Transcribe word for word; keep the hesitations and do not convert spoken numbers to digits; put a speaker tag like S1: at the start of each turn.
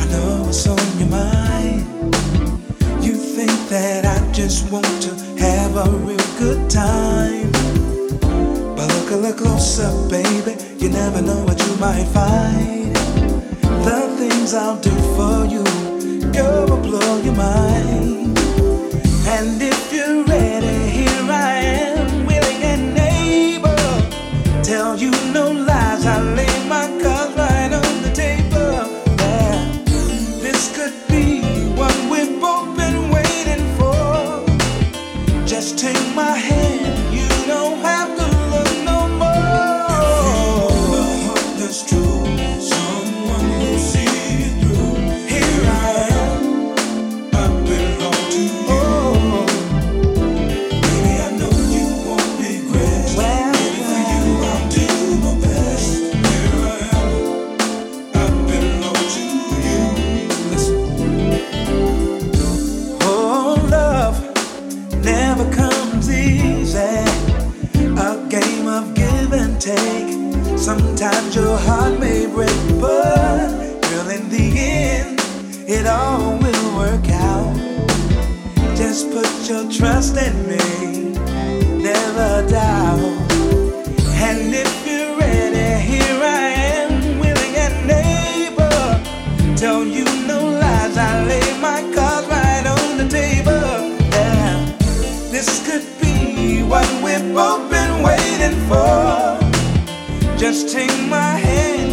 S1: know what's on your mind. You think that I just want to have a real good time. But look a little closer, baby. You never know what you might find. The things I'll do for you, girl, will blow your mind. And if you're ready, here I am, willing and able. Tell you no lies, I lay my cards right on the table. Yeah, this could be what we've both been waiting for. Just take my hand, you don't have to look no more. If you want a heart that's true, someone who'll see you through. Here I am, I belong to you. Oh, baby, I know you won't regret. Well, baby, for you I'll do my best. Here I am, I belong to you. Listen. Oh, love never comes easy. A game of give and take. Sometimes your heart may break, but girl, in the end, it all will work out. Just put your trust in me, never doubt. And if you're ready, here I am, willing and able. Tell you no lies, I lay my cards right on the table. Yeah, this could be what we've both been waiting for. Just take my hand.